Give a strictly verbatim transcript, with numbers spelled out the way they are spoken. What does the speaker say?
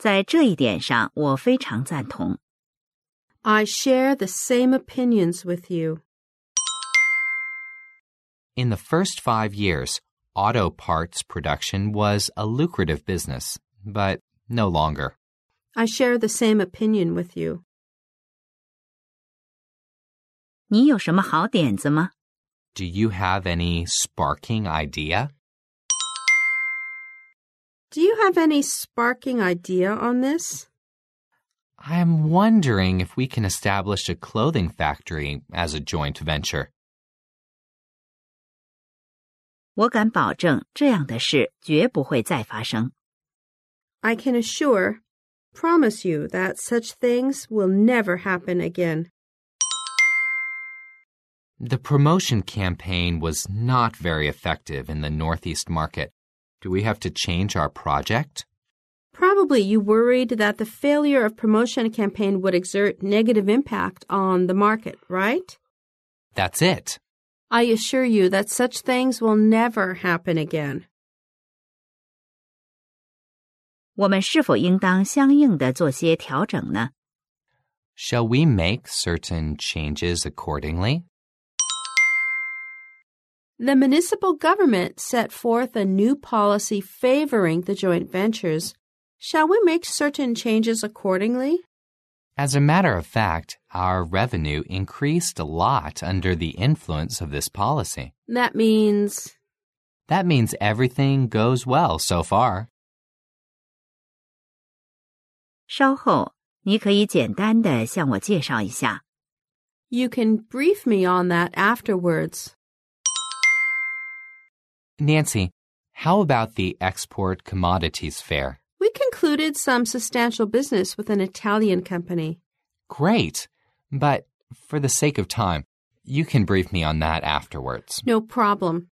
在这一点上，我非常赞同。 I share the same opinions with you. In the first five years, auto parts production was a lucrative business, but no longer. I share the same opinion with you. 你有什么好点子吗？ Do you have any sparking idea? Do you have any sparking idea on this? I'm wondering if we can establish a clothing factory as a joint venture. 我敢保证，这样的事绝不会再发生。 I can assure, promise you that such things will never happen again. The promotion campaign was not very effective in the Northeast market. Do we have to change our project? Probably you worried that the failure of promotion campaign would exert negative impact on the market, right? That's it. I assure you that such things will never happen again. 我们是否应当相应的做些调整呢？ Shall we make certain changes accordingly? The municipal government set forth a new policy favoring the joint ventures. Shall we make certain changes accordingly? As a matter of fact, our revenue increased a lot under the influence of this policy. That means... That means everything goes well so far. 稍后，你可以简单的向我介绍一下。 You can brief me on that afterwards. Nancy, how about the Export Commodities Fair? We concluded some substantial business with an Italian company. Great, but for the sake of time, you can brief me on that afterwards. No problem.